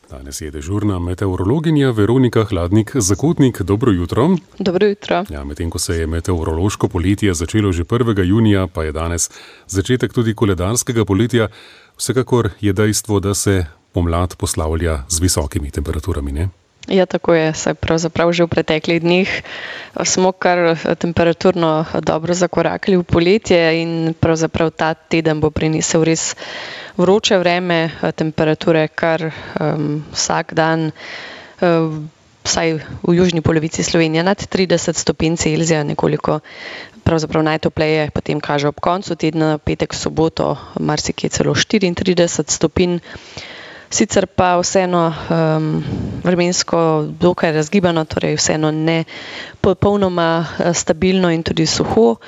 Danes je dežurna meteorologinja Veronika Hladnik-Zakotnik. Dobro jutro. Dobro jutro. Ja, medtem ko se je meteorološko poletje začelo že 1. junija, pa je danes začetek tudi koledarskega poletja, vsekakor je dejstvo, da se pomlad poslavlja z visokimi temperaturami, ne? Ja, tako je. Saj pravzaprav že v preteklih dneh smo kar temperaturno dobro zakorakali v poletje in pravzaprav ta teden bo prinesel res vroče vreme, temperature kar vsak dan, vsaj v južni polovici Slovenije nad 30 stopinj Celzija, nekoliko pravzaprav najtopleje potem kaže ob koncu tedna, petek, soboto, marsikje celo 34 stopinj. Sicer pa vseeno vremensko dokaj razgibano, torej vseeno ne popolnoma stabilno in tudi suho.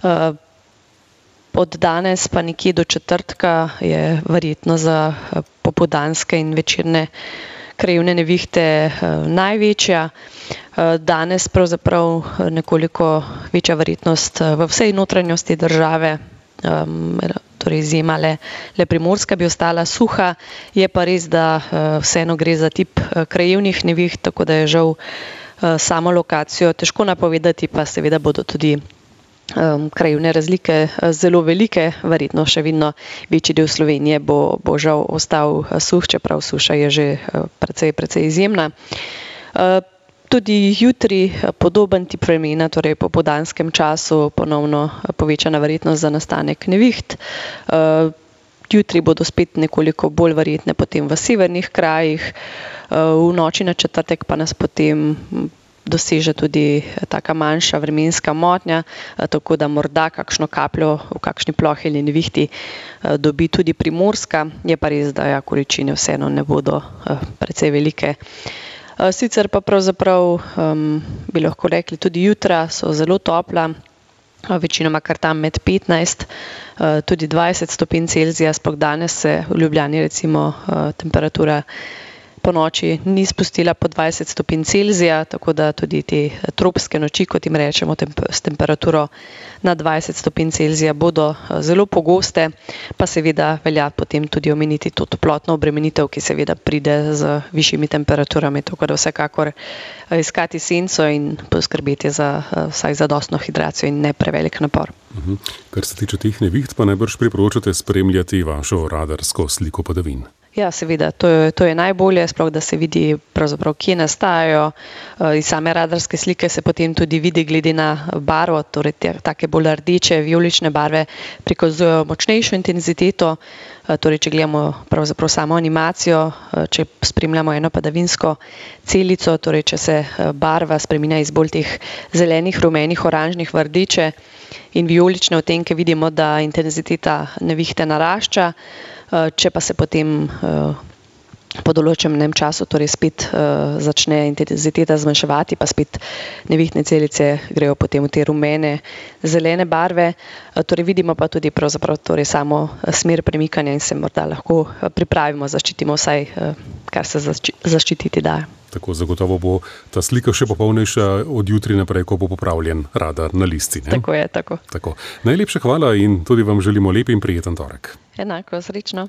Od danes pa nekje do četrtka je verjetno za popoldanske in večerne krajevne nevihte največja. Danes pravzaprav nekoliko večja verjetnost v vsej notranjosti države, torej izjema le Primorska bi ostala suha. Je pa res, da vseeno gre za tip krajevnih neviht, tako da je žal samo lokacijo težko napovedati, pa seveda bodo tudi krajevne razlike zelo velike. Verjetno še vedno večji del Slovenije bo žal ostal suh, čeprav suša je že precej izjemna. Tudi jutri podoben tip vremena, torej po popoldanskem času ponovno povečana verjetnost za nastanek neviht. Jutri bodo spet nekoliko bolj verjetne potem v severnih krajih, v noči na četrtek pa nas potem doseže tudi taka manjša vremenska motnja, tako da morda kakšno kapljo v kakšni plohi ali nevihti dobi tudi Primorska. Je pa res, da količine vseeno ne bodo precej velike. Sicer pa pravzaprav bi lahko rekli tudi jutra so zelo topla, večinoma kar tam med 15, tudi 20 stopinj Celzija, sploh danes se v Ljubljani recimo temperatura po noči ni spustila po 20 stopinj Celzija, tako da tudi te tropske noči, kot jim rečemo, s temperaturo na 20 stopinj Celzija bodo zelo pogoste, pa seveda velja potem tudi omeniti to toplotno obremenitev, ki seveda pride z višjimi temperaturami, tako da vsekakor iskati senco in poskrbeti za vsaj zadostno hidracijo in ne prevelik napor. Kar se tiče teh neviht, pa najbrž priporočate spremljati vašo radarsko sliko padavin. Ja, seveda, to je najbolje, sploh da se vidi pravzaprav, kje nastajajo. Iz same radarske slike se potem tudi vidi glede na barvo, torej take bolj rdeče, vijolične barve prikazujejo močnejšo intenziteto. Torej, če gledamo pravzaprav samo animacijo, če spremljamo eno padavinsko celico, torej če se barva spreminja iz bolj teh zelenih, rumenih, oranžnih v rdeče in vijolične odtenke, vidimo, da intenziteta nevihte narašča. Če pa se potem po določenem času torej spet začne intenziteta zmanjševati, pa spet nevihtne celice grejo potem v te rumene, zelene barve. Torej vidimo pa tudi pravzaprav torej samo smer premikanja in se morda lahko pripravimo, zaščitimo vsaj, kar se zaščititi da. Tako zagotovo bo ta slika še popolnejša od jutri naprej, ko bo popravljen radar na listi, ne? Tako je, tako. Najlepša hvala in tudi vam želimo lep in prijeten torek. Enako, srečno.